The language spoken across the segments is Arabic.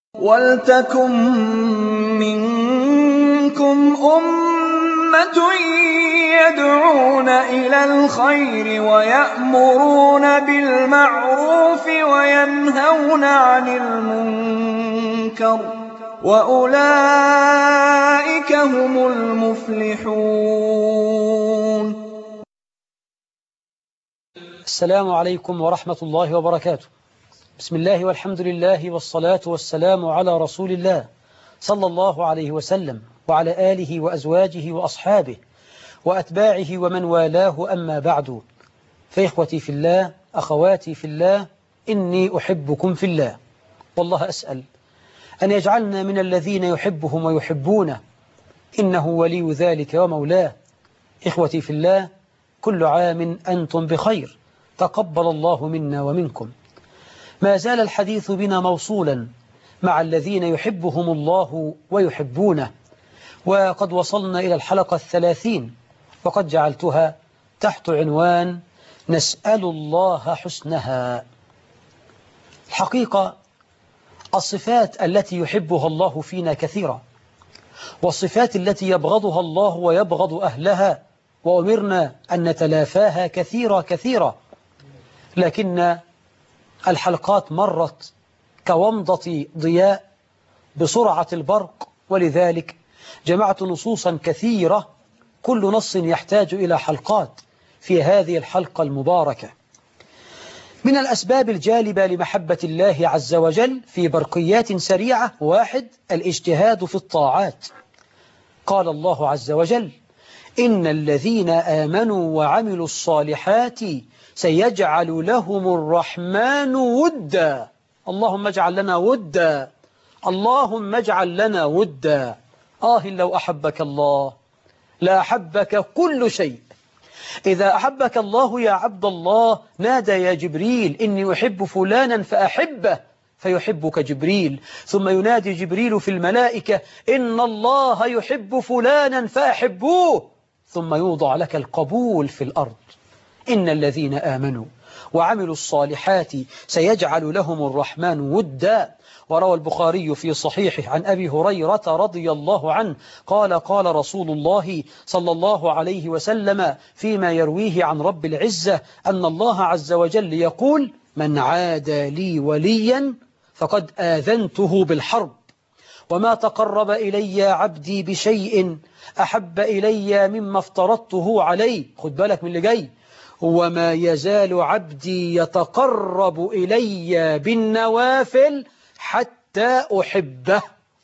وَلْتَكُن مِّنكُمْ أُمَّةٌ يَدْعُونَ إِلَى الْخَيْرِ وَيَأْمُرُونَ بِالْمَعْرُوفِ وَيَنْهَوْنَ عَنِ الْمُنكَرِ ۚ وَأُولَٰئِكَ هُمُ الْمُفْلِحُونَ. السلام عليكم ورحمة الله وبركاته. بسم الله والحمد لله والصلاة والسلام على رسول الله صلى الله عليه وسلم وعلى آله وأزواجه وأصحابه وأتباعه ومن والاه، أما بعد، فإخوتي في الله، أخواتي في الله، إني أحبكم في الله، والله أسأل أن يجعلنا من الذين يحبهم ويحبونه، إنه ولي ذلك ومولاه. إخوتي في الله، كل عام أنتم بخير، تقبل الله منا ومنكم. ما زال الحديث بنا موصولا مع الذين يحبهم الله ويحبونه، وقد وصلنا إلى الحلقة 30، وقد جعلتها تحت عنوان نسأل الله حسنها. الحقيقة الصفات التي يحبها الله فينا كثيرة، والصفات التي يبغضها الله ويبغض أهلها وأمرنا أن نتلافاها كثيرة، لكن الحلقات مرت كومضة ضياء بسرعة البرق، ولذلك جمعت نصوصا كثيرة، كل نص يحتاج إلى حلقات في هذه الحلقة المباركة. من الأسباب الجالبة لمحبة الله عز وجل في برقيات سريعة: 1. الاجتهاد في الطاعات. قال الله عز وجل: إن الذين آمنوا وعملوا الصالحات سيجعل لهم الرحمن ودا. اللهم اجعل لنا ودا، اللهم اجعل لنا ودا. لو أحبك الله لا أحبك كل شيء. إذا أحبك الله يا عبد الله نادى يا جبريل: إني أحب فلانا فأحبه، فيحبك جبريل، ثم ينادي جبريل في الملائكة: إن الله يحب فلانا فأحبوه، ثم يوضع لك القبول في الأرض. إن الذين آمنوا وعملوا الصالحات سيجعل لهم الرحمن ودا. وروى البخاري في صحيحه عن أبي هريرة رضي الله عنه قال: قال رسول الله صلى الله عليه وسلم فيما يرويه عن رب العزة أن الله عز وجل يقول: من عادى لي وليا فقد آذنته بالحرب، وما تقرب إلي عبدي بشيء أحب إلي مما افترضته عليه. خد بالك من اللي جاي: وما يزال عبدي يتقرب إلي بالنوافل حتى أحبه.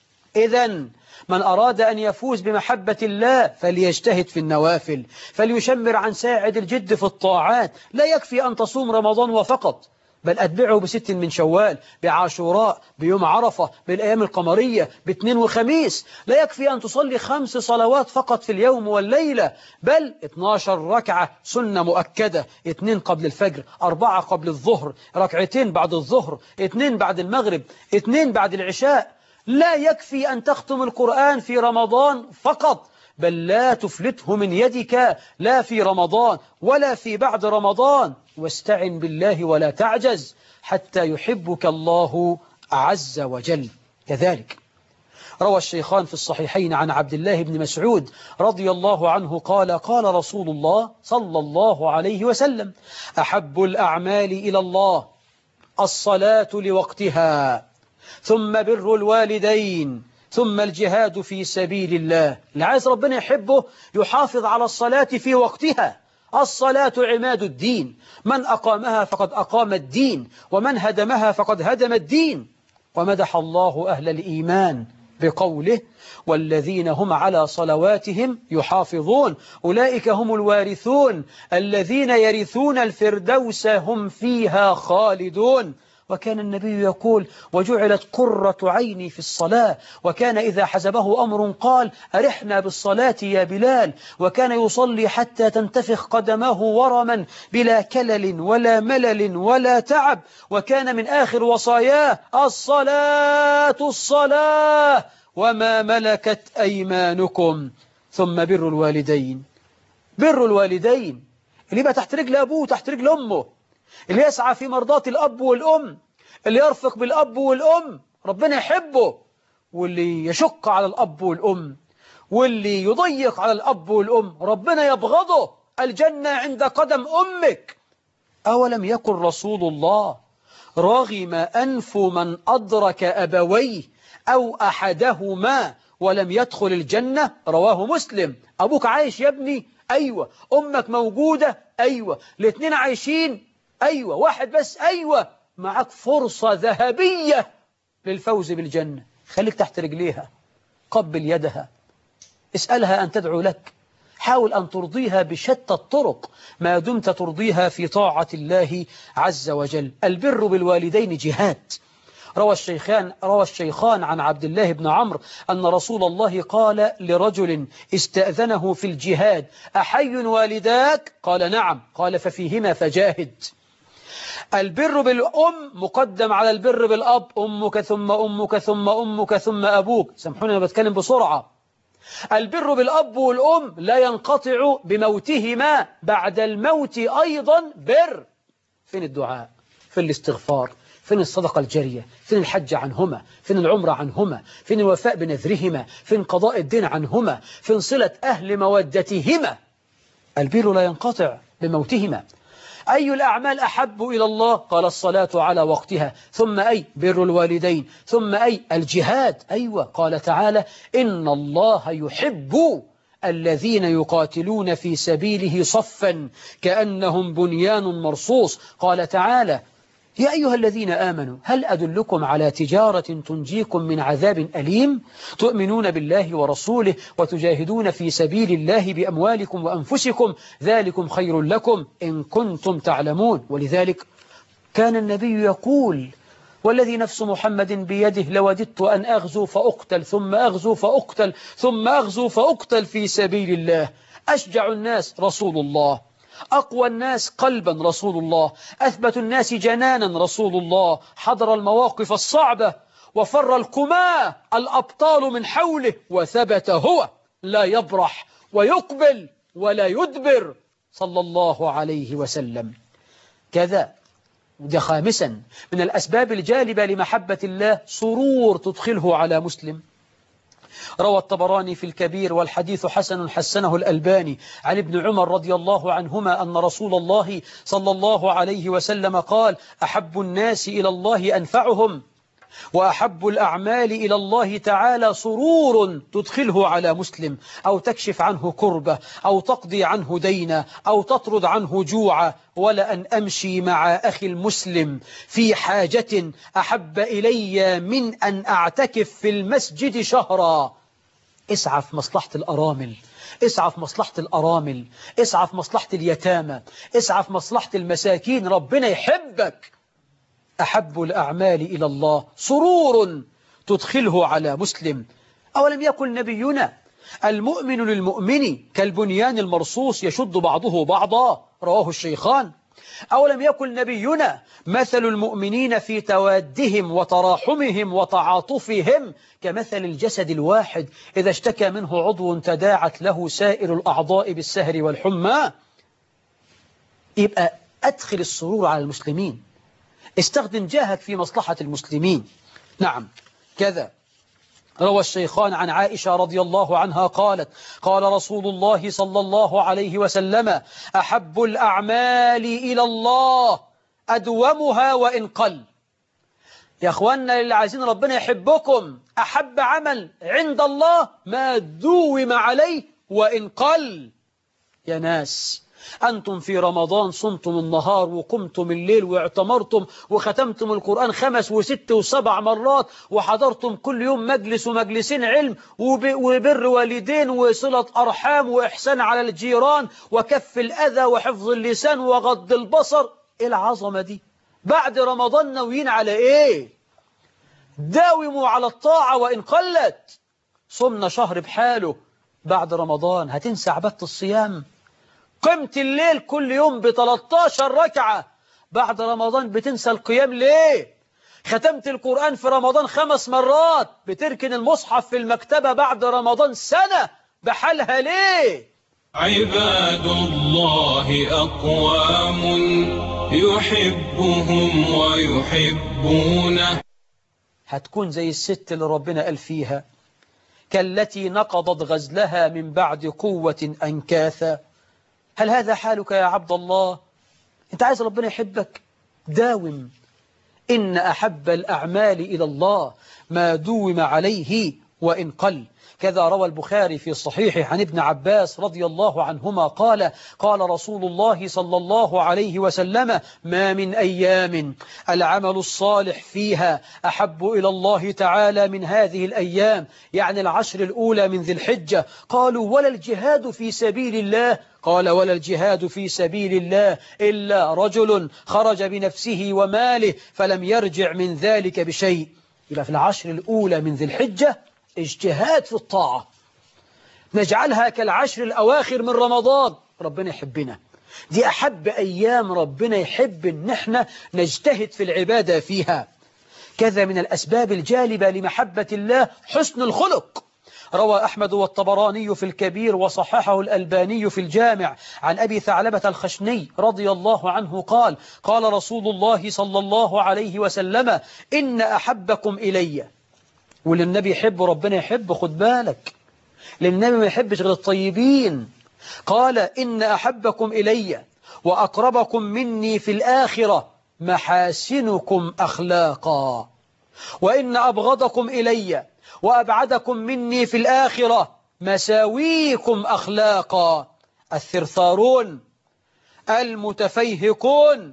إذن من أراد أن يفوز بمحبة الله فليجتهد في النوافل، فليشمر عن ساعد الجد في الطاعات. لا يكفي أن تصوم رمضان وفقط، بل أتبعه ب6 من شوال، بعاشوراء، بيوم عرفة، بالأيام القمرية، باثنين وخميس. لا يكفي أن تصلي 5 صلوات فقط في اليوم والليلة، بل 12 ركعة سنة مؤكدة: 2 قبل الفجر، 4 قبل الظهر، 2 بعد الظهر، 2 بعد المغرب، 2 بعد العشاء. لا يكفي أن تختم القرآن في رمضان فقط، بل لا تفلته من يدك، لا في رمضان ولا في بعد رمضان. واستعن بالله ولا تعجز حتى يحبك الله عز وجل. كذلك روى الشيخان في الصحيحين عن عبد الله بن مسعود رضي الله عنه قال: قال رسول الله صلى الله عليه وسلم: أحب الأعمال إلى الله الصلاة لوقتها، ثم بر الوالدين، ثم الجهاد في سبيل الله. اللي عايز ربنا يحبه يحافظ على الصلاة في وقتها. الصلاة عماد الدين، من أقامها فقد أقام الدين، ومن هدمها فقد هدم الدين. ومدح الله أهل الإيمان بقوله: والذين هم على صلواتهم يحافظون أولئك هم الوارثون الذين يرثون الفردوس هم فيها خالدون. وكان النبي يقول: وجعلت قرة عيني في الصلاة. وكان إذا حزبه أمر قال: أرحنا بالصلاة يا بلال. وكان يصلي حتى تنتفخ قدماه ورما بلا كلل ولا ملل ولا تعب. وكان من آخر وصاياه: الصلاة وما ملكت أيمانكم. ثم بر الوالدين. بر الوالدين اللي يبقى تحت رجل أبوه وتحت رجل أمه، اللي يسعى في مرضاة الأب والأم، اللي يرفق بالأب والأم، ربنا يحبه. واللي يشق على الأب والأم واللي يضيق على الأب والأم ربنا يبغضه. الجنة عند قدم أمك. أولم يكن رسول الله رغم أنف من أدرك أبويه أو أحدهما ولم يدخل الجنة؟ رواه مسلم. أبوك عايش يا ابني؟ أيوة. أمك موجودة؟ أيوة. الاثنين عايشين؟ أيوة. واحد بس؟ أيوة. معك فرصة ذهبية للفوز بالجنة. خليك تحت رجليها، قبل يدها، اسألها أن تدعو لك، حاول أن ترضيها بشتى الطرق ما دمت ترضيها في طاعة الله عز وجل. البر بالوالدين جهاد. روى الشيخان عن عبد الله بن عمرو أن رسول الله قال لرجل استأذنه في الجهاد: أحي والداك؟ قال نعم. قال ففيهما فجاهد. البر بالأم مقدم على البر بالأب. أمك ثم أمك ثم أمك ثم أبوك. سامحوني أنا بتكلم بسرعة. البر بالأب والأم لا ينقطع بموتهما، بعد الموت أيضا بر. فين الدعاء؟ فين الاستغفار؟ فين الصدقة الجارية؟ فين الحج عنهما؟ فين العمرة عنهما؟ فين الوفاء بنذرهما؟ فين قضاء الدين عنهما؟ فين صلة أهل مودتهما؟ البر لا ينقطع بموتهما. أي الأعمال أحب إلى الله؟ قال الصلاة على وقتها. ثم أي؟ بر الوالدين. ثم أي؟ الجهاد. أيوة. قال تعالى: إن الله يحب الذين يقاتلون في سبيله صفا كأنهم بنيان مرصوص. قال تعالى: يا أيها الذين آمنوا هل أدلكم على تجارة تنجيكم من عذاب أليم؟ تؤمنون بالله ورسوله وتجاهدون في سبيل الله بأموالكم وأنفسكم ذلكم خير لكم إن كنتم تعلمون. ولذلك كان النبي يقول: والذي نفس محمد بيده لوددت أن أغزو فأقتل ثم أغزو فأقتل ثم أغزو فأقتل في سبيل الله. أشجع الناس رسول الله، أقوى الناس قلبا رسول الله، أثبت الناس جنانا رسول الله، حضر المواقف الصعبة وفر الكماة الأبطال من حوله وثبت هو، لا يبرح ويقبل ولا يدبر صلى الله عليه وسلم. كذا وده خامسا من الأسباب الجالبة لمحبة الله: سرور تدخله على مسلم. روى الطبراني في الكبير والحديث حسن حسنه الألباني عن ابن عمر رضي الله عنهما أن رسول الله صلى الله عليه وسلم قال: أحب الناس إلى الله أنفعهم، وأحب الأعمال إلى الله تعالى سرور تدخله على مسلم، أو تكشف عنه كربة، أو تقضي عنه دينا، أو تطرد عنه جوعا. ولأن أمشي مع أخي المسلم في حاجة أحب إلي من أن أعتكف في المسجد شهرا. اسعى في مصلحة الأرامل، اسعى في مصلحة الأرامل، اسعى في مصلحة اليتامى، اسعى في مصلحة المساكين، ربنا يحبك. أحب الأعمال إلى الله سرور تدخله على مسلم. أولم يقل نبينا: المؤمن للمؤمن كالبنيان المرصوص يشد بعضه بعضا؟ رواه الشيخان. أولم يقل نبينا: مثل المؤمنين في توادهم وتراحمهم وتعاطفهم كمثل الجسد الواحد إذا اشتكى منه عضو تداعت له سائر الأعضاء بالسهر والحمى. يبقى أدخل السرور على المسلمين، استخدم جاهك في مصلحة المسلمين. نعم. كذا روى الشيخان عن عائشة رضي الله عنها قالت: قال رسول الله صلى الله عليه وسلم: أحب الأعمال إلى الله أدومها وإن قل. يا أخوانا اللي عايزين ربنا يحبكم، أحب عمل عند الله ما دوم عليه وإن قل. يا ناس، أنتم في رمضان صمتم النهار وقمتم الليل واعتمرتم وختمتم القرآن 5 و6 و7 مرات، وحضرتم كل يوم مجلس ومجلسين علم وبر والدين وصلة أرحام وإحسان على الجيران وكف الأذى وحفظ اللسان وغض البصر. إيه العظمة دي؟ بعد رمضان ناويين على إيه؟ داوموا على الطاعة وإن قلت. صمنا شهر بحاله، بعد رمضان هتنسى عبادة الصيام؟ قمت الليل كل يوم ب13 ركعة، بعد رمضان بتنسى القيام ليه؟ ختمت القرآن في رمضان 5 مرات، بتركن المصحف في المكتبة بعد رمضان سنة بحالها ليه؟ عباد الله أقوام يحبهم ويحبونه. هتكون زي الست اللي ربنا قال فيها كالتي نقضت غزلها من بعد قوة أنكاثا. هل هذا حالك يا عبد الله؟ أنت عايز ربنا يحبك؟ داوم. إن أحب الأعمال إلى الله ما دوم عليه وإن قل. كذا روى البخاري في صحيحه عن ابن عباس رضي الله عنهما قال قال رسول الله صلى الله عليه وسلم ما من أيام العمل الصالح فيها أحب إلى الله تعالى من هذه الأيام، يعني العشر الأولى من ذي الحجة. قالوا ولا الجهاد في سبيل الله؟ قال ولا الجهاد في سبيل الله إلا رجل خرج بنفسه وماله فلم يرجع من ذلك بشيء. يبقى في العشر الأولى من ذي الحجة اجتهاد في الطاعة، نجعلها كالعشر الأواخر من رمضان. ربنا يحبنا، دي أحب أيام ربنا يحب إن احنا نجتهد في العبادة فيها. كذا من الأسباب الجالبة لمحبة الله حسن الخلق. روى أحمد والطبراني في الكبير وصححه الألباني في الجامع عن أبي ثعلبة الخشني رضي الله عنه قال قال رسول الله صلى الله عليه وسلم إن أحبكم إلي. وللنبي يحب ربنا يحب، خد بالك، للنبي ما يحبش غير الطيبين. قال إن أحبكم إلي وأقربكم مني في الآخرة محاسنكم أخلاقا، وإن أبغضكم إلي وأبعدكم مني في الآخرة مساويكم أخلاقا، الثرثارون المتفيهقون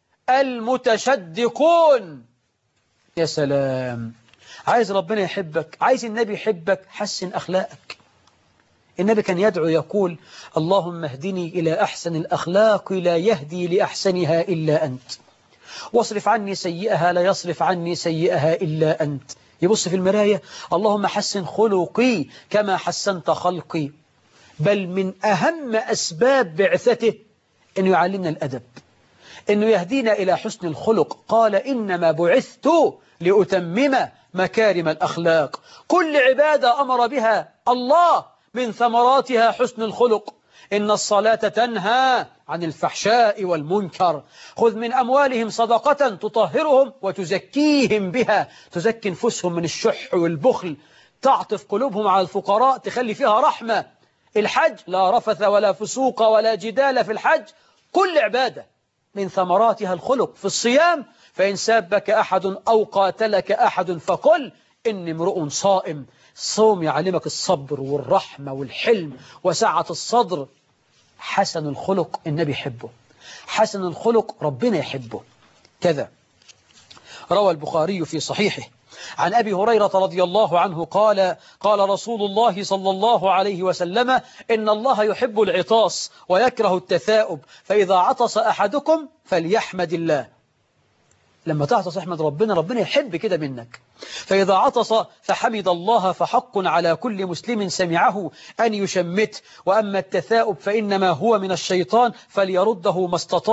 المتشدقون. يا سلام، عايز ربنا يحبك، عايز النبي يحبك، حسن أخلاقك. النبي كان يدعو يقول اللهم اهدني إلى أحسن الأخلاق لا يهدي لأحسنها إلا أنت، واصرف عني سيئها لا يصرف عني سيئها إلا أنت. يبص في المراية اللهم حسن خلقي كما حسنت خلقي. بل من أهم أسباب بعثته أنه يعلمنا الأدب، أنه يهدينا إلى حسن الخلق. قال إنما بعثت لأتمم مكارم الأخلاق. كل عبادة أمر بها الله من ثمراتها حسن الخلق. إن الصلاة تنهى عن الفحشاء والمنكر. خذ من أموالهم صدقة تطهرهم وتزكيهم بها، تزكي نفوسهم من الشح والبخل، تعطف قلوبهم على الفقراء، تخلي فيها رحمة. الحج لا رفث ولا فسوق ولا جدال في الحج. كل عبادة من ثمراتها الخلق. في الصيام فإن سابك أحد أو قاتلك أحد فقل إني امرؤ صائم. الصوم يعلمك الصبر والرحمة والحلم وسعة الصدر. حسن الخلق النبي يحبه، حسن الخلق ربنا يحبه. كذا روى البخاري في صحيحه عن أبي هريرة رضي الله عنه قال قال رسول الله صلى الله عليه وسلم إن الله يحب العطاس ويكره التثاؤب، فإذا عطس أحدكم فليحمد الله. لما تعطس احمد ربنا، ربنا يحب كده منك. فإذا عطس فحمد الله فحق على كل مسلم سمعه أن يشمته. وأما التثاؤب فإنما هو من الشيطان فليرده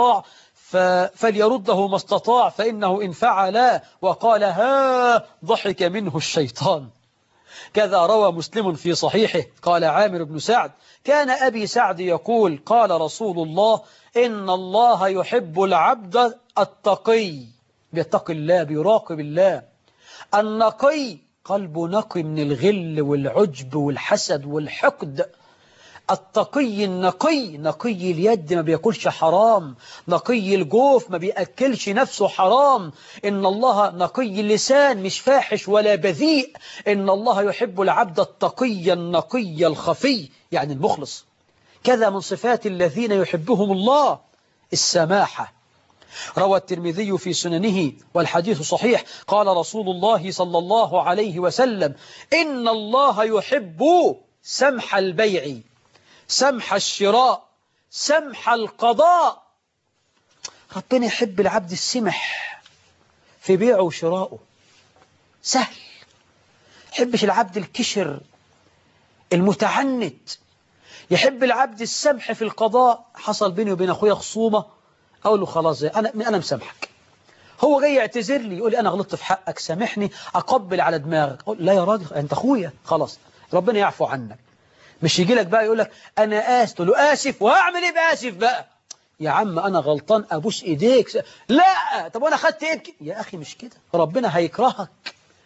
ما استطاع فإنه إن فعل وقال ها ضحك منه الشيطان. كذا روى مسلم في صحيحه قال عامر بن سعد كان أبي سعد يقول قال رسول الله إن الله يحب العبد التقي، بيتقي الله، بيراقب الله. النقي قلبه نقي من الغل والعجب والحسد والحقد. التقي النقي، نقي اليد ما بيأكلش حرام، نقي الجوف ما بيأكلش نفسه حرام. إن الله نقي اللسان مش فاحش ولا بذيء. إن الله يحب العبد التقي النقي الخفي، يعني المخلص. كذا من صفات الذين يحبهم الله السماحة. روى الترمذي في سننه والحديث صحيح قال رسول الله صلى الله عليه وسلم إن الله يحب سمح البيع، سمح الشراء، سمح القضاء. ربنا يحب العبد السمح في بيعه وشراءه، سهل. يحبش العبد الكشر المتعنت. يحب العبد السمح في القضاء. حصل بيني وبين أخويا خصومة، أقول له خلاص أنا مسامحك. هو جاي يعتذر لي يقول لي أنا غلطت في حقك سامحني، أقبل على دماغك. أقول لا يا راجل أنت أخويا، خلاص ربنا يعفو عنك. مش يجي لك بقى يقول لك أنا آسف، تقول له آسف وهعمل إيه بآسف بقى؟ يا عم أنا غلطان أبوس إيديك. لا طب وأنا خدت إيه؟ يا أخي مش كده، ربنا هيكرهك.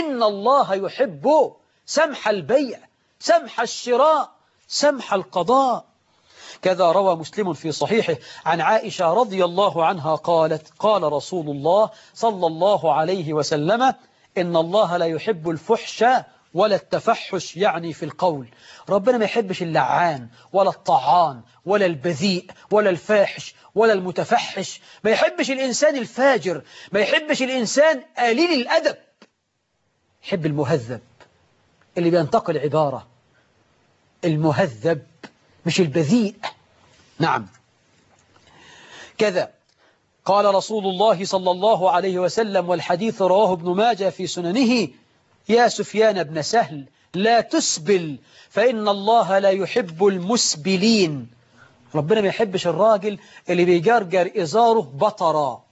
إن الله يحب سمح البيع، سمح الشراء، سمح القضاء. كذا روى مسلم في صحيحه عن عائشة رضي الله عنها قالت: قال رسول الله صلى الله عليه وسلم: إن الله لا يحب الفحش ولا التفحش، يعني في القول. ربنا ما يحبش اللعان ولا الطعان ولا البذيء ولا الفاحش ولا المتفحش، ما يحبش الإنسان الفاجر، ما يحبش الإنسان قليل الأدب، يحب المهذب اللي بينتقل عبارة، المهذب مش البذيء. نعم. كذا قال رسول الله صلى الله عليه وسلم، والحديث رواه ابن ماجه في سننه: يا سفيان بن سهل لا تسبل فإن الله لا يحب المسبلين. ربنا ما يحبش الراجل اللي بيجرجر إزاره بطرا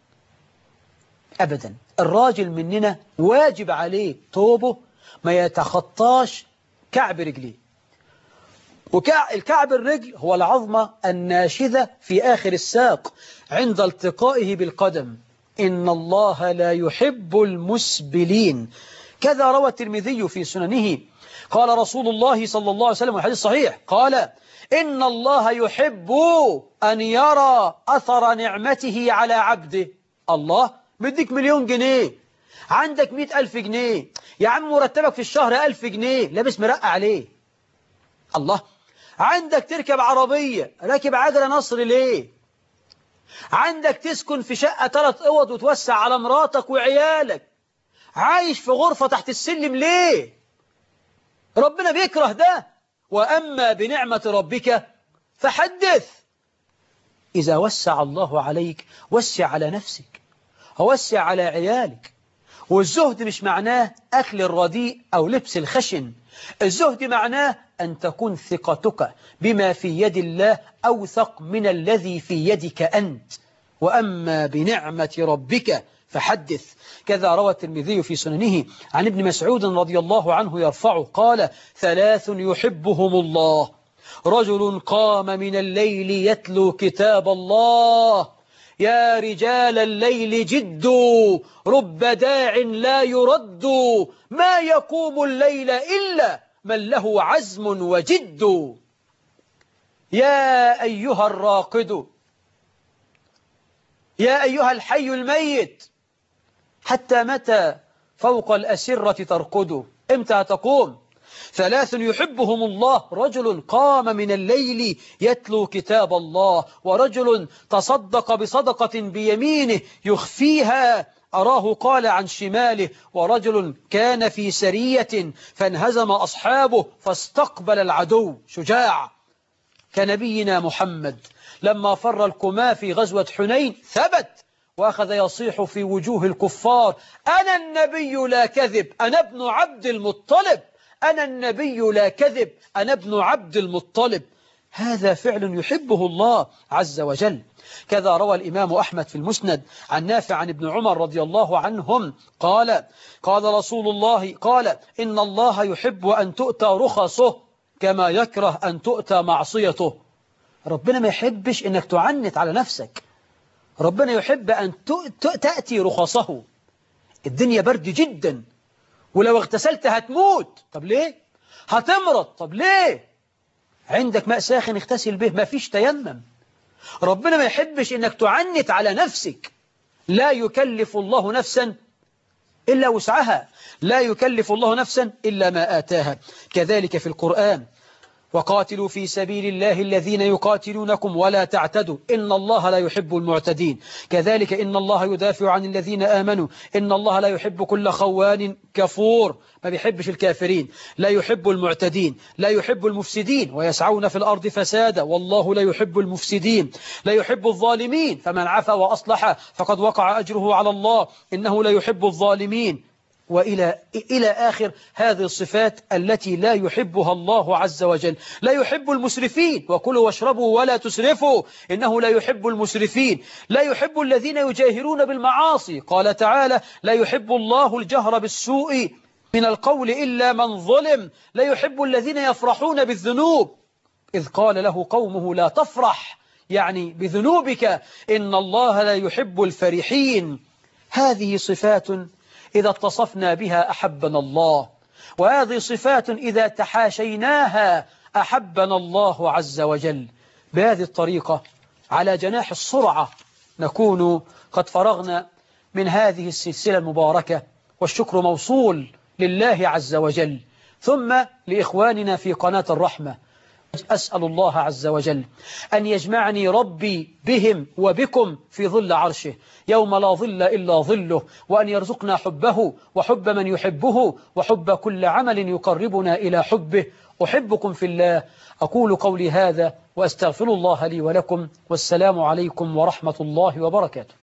أبدا. الراجل مننا واجب عليه طوبه ما يتخطاش كعب رجليه، والكعب الرجل هو العظمة الناشذة في آخر الساق عند التقائه بالقدم. إن الله لا يحب المسبلين. كذا روى الترمذي في سننه قال رسول الله صلى الله عليه وسلم والحديث صحيح، قال: إن الله يحب أن يرى أثر نعمته على عبده. الله مديك 1,000,000 جنيه، عندك 100,000 جنيه، يا عم مرتبك في الشهر 1000 جنيه، لابس مرقع عليه. الله، عندك تركب عربية، راكب عجلة نصر ليه؟ عندك تسكن في شقة 3 أوض وتوسع على مراتك وعيالك، عايش في غرفة تحت السلم ليه؟ ربنا بيكره ده. وأما بنعمة ربك فحدث. إذا وسع الله عليك وسع على نفسك، ووسع على عيالك. والزهد مش معناه أكل الرديء أو لبس الخشن، الزهد معناه أن تكون ثقتك بما في يد الله أوثق من الذي في يدك أنت. وأما بنعمة ربك فحدث. كذا روى الترمذي في سننه عن ابن مسعود رضي الله عنه يرفعه قال: 3 يحبهم الله: رجل قام من الليل يتلو كتاب الله. يا رجال الليل جدوا، رب داع لا يرد، ما يقوم الليل إلا من له عزم وجد. يا أيها الراقد، يا أيها الحي الميت، حتى متى فوق الأسرة ترقد؟ إمتى تقوم؟ 3 يحبهم الله: رجل قام من الليل يتلو كتاب الله، ورجل تصدق بصدقة بيمينه يخفيها أراه قال عن شماله، ورجل كان في سرية فانهزم أصحابه فاستقبل العدو. شجاع كنبينا محمد لما فر الكما في غزوة حنين ثبت وأخذ يصيح في وجوه الكفار: أنا النبي لا كذب، أنا ابن عبد المطلب، أنا النبي لا كذب، أنا ابن عبد المطلب. هذا فعل يحبه الله عز وجل. كذا روى الإمام أحمد في المسند عن نافع عن ابن عمر رضي الله عنهم قال: قال رسول الله قال: إن الله يحب أن تؤتى رخصه كما يكره أن تؤتى معصيته. ربنا ما يحبش أنك تعنت على نفسك، ربنا يحب أن تأتي رخصه. الدنيا برد جدا، ولو اغتسلت هتموت، طب ليه؟ هتمرض، طب ليه؟ عندك ماء ساخن اغتسل به، ما فيش تيمم. ربنا ما يحبش انك تعنت على نفسك. لا يكلف الله نفسا إلا وسعها، لا يكلف الله نفسا إلا ما آتاها. كذلك في القرآن: وقاتلوا في سبيل الله الذين يقاتلونكم ولا تعتدوا إن الله لا يحب المعتدين. كذلك إن الله يدافع عن الذين آمنوا إن الله لا يحب كل خوان كفور، ما بيحبش الكافرين، لا يحب المعتدين، لا يحب المفسدين ويسعون في الأرض فسادا والله لا يحب المفسدين، لا يحب الظالمين فمن عفا وأصلح فقد وقع أجره على الله إنه لا يحب الظالمين. وإلى آخر هذه الصفات التي لا يحبها الله عز وجل. لا يحب المسرفين: وكلوا واشربوا ولا تسرفوا إنه لا يحب المسرفين. لا يحب الذين يجاهرون بالمعاصي، قال تعالى: لا يحب الله الجهر بالسوء من القول إلا من ظلم. لا يحب الذين يفرحون بالذنوب، إذ قال له قومه: لا تفرح، يعني بذنوبك، إن الله لا يحب الفرحين. هذه صفات إذا اتصفنا بها أحبنا الله، وهذه صفات إذا تحاشيناها أحبنا الله عز وجل. بهذه الطريقة على جناح السرعة نكون قد فرغنا من هذه السلسلة المباركة، والشكر موصول لله عز وجل، ثم لإخواننا في قناة الرحمة. أسأل الله عز وجل أن يجمعني ربي بهم وبكم في ظل عرشه يوم لا ظل إلا ظله، وأن يرزقنا حبه وحب من يحبه وحب كل عمل يقربنا إلى حبه. أحبكم في الله. أقول قولي هذا وأستغفر الله لي ولكم، والسلام عليكم ورحمة الله وبركاته.